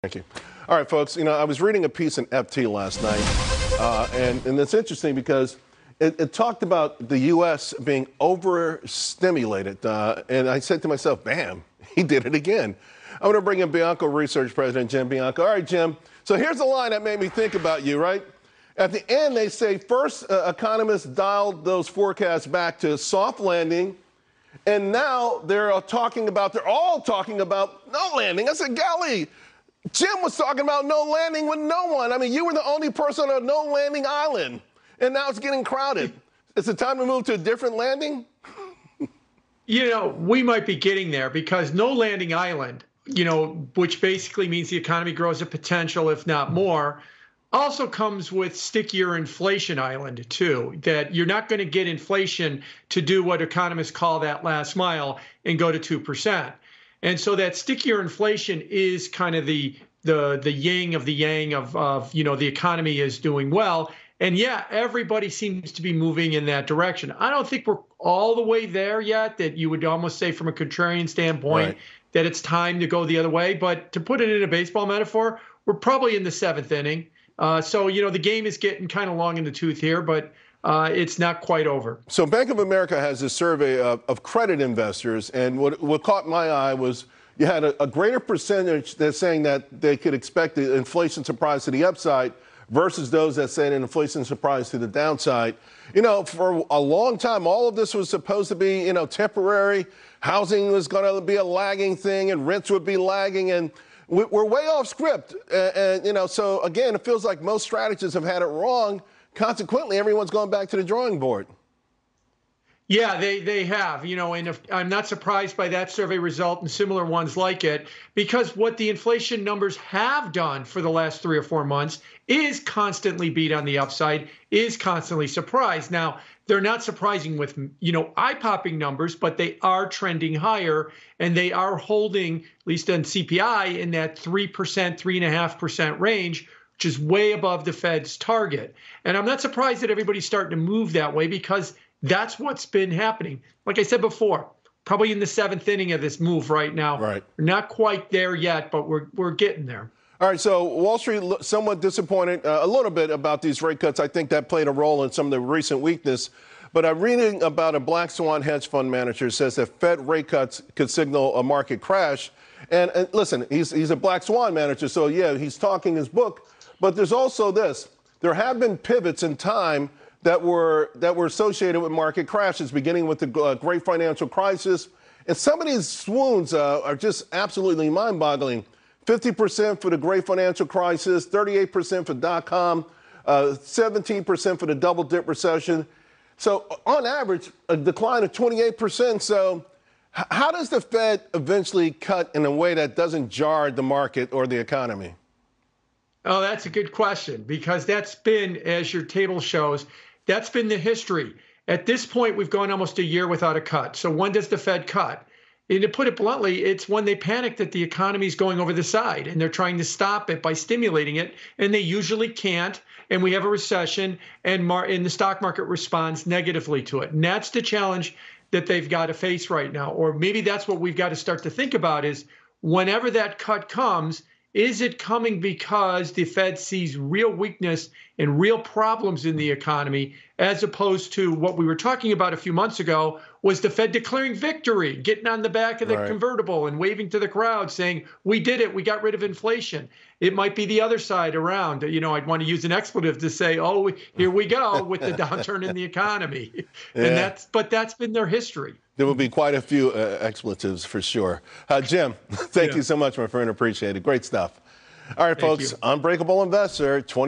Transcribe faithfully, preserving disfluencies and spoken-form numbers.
Thank you. All right, folks, you know, I was reading a piece in F T last night, uh, and, and it's interesting because it, it talked about the U S being overstimulated, uh, and I said to myself, bam, he did it again. I'm going to bring in Bianco Research President Jim Bianco. All right, Jim, so here's the line that made me think about you, right? At the end, they say first uh, economists dialed those forecasts back to soft landing, and now they're talking about, they're all talking about no landing. I said, golly, Jim was talking about no landing with no one. I mean, you were the only person on a no landing island, and now it's getting crowded. Is it time to move to a different landing? You know, we might be getting there because no landing island, you know, which basically means the economy grows at potential, if not more, also comes with stickier inflation island, too, that you're not going to get inflation to do what economists call that last mile and go to two percent. And so that stickier inflation is kind of the the the yin of the yang of, of, you know, the economy is doing well. And yeah, everybody seems to be moving in that direction. I don't think we're all the way there yet, that you would almost say from a contrarian standpoint right. that it's time to go the other way. But to put it in a baseball metaphor, we're probably in the seventh inning. Uh, so, you know, the game is getting kind of long in the tooth here, but Uh, it's not quite over. So Bank of America has a survey of, of credit investors, and what, what caught my eye was you had a, a greater percentage that's saying that they could expect the inflation surprise to the upside versus those that said an inflation surprise to the downside. You know, for a long time, all of this was supposed to be, you know, temporary. Housing was going to be a lagging thing, and rents would be lagging, and we, we're way off script. Uh, and, you know, so again, it feels like most strategists have had it wrong. Consequently, everyone's going back to the drawing board. Yeah, they, they have, you know, and if, I'm not surprised by that survey result and similar ones like it, because what the inflation numbers have done for the last three or four months is constantly beat on the upside, is constantly surprised. Now, they're not surprising with, you know, eye-popping numbers, but they are trending higher, and they are holding, at least on C P I, in that three percent, three point five percent range, which is way above the Fed's target. And I'm not surprised that everybody's starting to move that way, because that's what's been happening. Like I said before, probably in the seventh inning of this move right now. Right. We're not quite there yet, but we're we're getting there. All right, so Wall Street somewhat disappointed uh, a little bit about these rate cuts. I think that played a role in some of the recent weakness. But I'm reading about a black swan hedge fund manager says that Fed rate cuts could signal a market crash. And, and listen, he's he's a black swan manager, so yeah, he's talking his book. But there's also this. There have been pivots in time that were that were associated with market crashes, beginning with the uh, great financial crisis. And some of these swoons uh, are just absolutely mind-boggling. fifty percent for the great financial crisis, thirty-eight percent for dot-com, uh, seventeen percent for the double-dip recession. So on average, a decline of twenty-eight percent. So how does the Fed eventually cut in a way that doesn't jar the market or the economy? Oh, that's a good question, because that's been, as your table shows, that's been the history. At this point, we've gone almost a year without a cut. So when does the Fed cut? And to put it bluntly, it's when they panic that the economy is going over the side, and they're trying to stop it by stimulating it, and they usually can't. And we have a recession, and, mar- and the stock market responds negatively to it. And that's the challenge that they've got to face right now. Or maybe that's what we've got to start to think about is, whenever that cut comes, is it coming because the Fed sees real weakness and real problems in the economy, as opposed to what we were talking about a few months ago, was the Fed declaring victory, getting on the back of the right. convertible and waving to the crowd saying, we did it, we got rid of inflation. It might be the other side around. You know, I'd want to use an expletive to say, oh, here we go with the downturn in the economy. Yeah. And that's, but that's been their history. There will be quite a few uh, expletives for sure. Uh, Jim, thank yeah. you so much, my friend. Appreciate it. Great stuff. All right, Thank folks, you. Unbreakable Investor.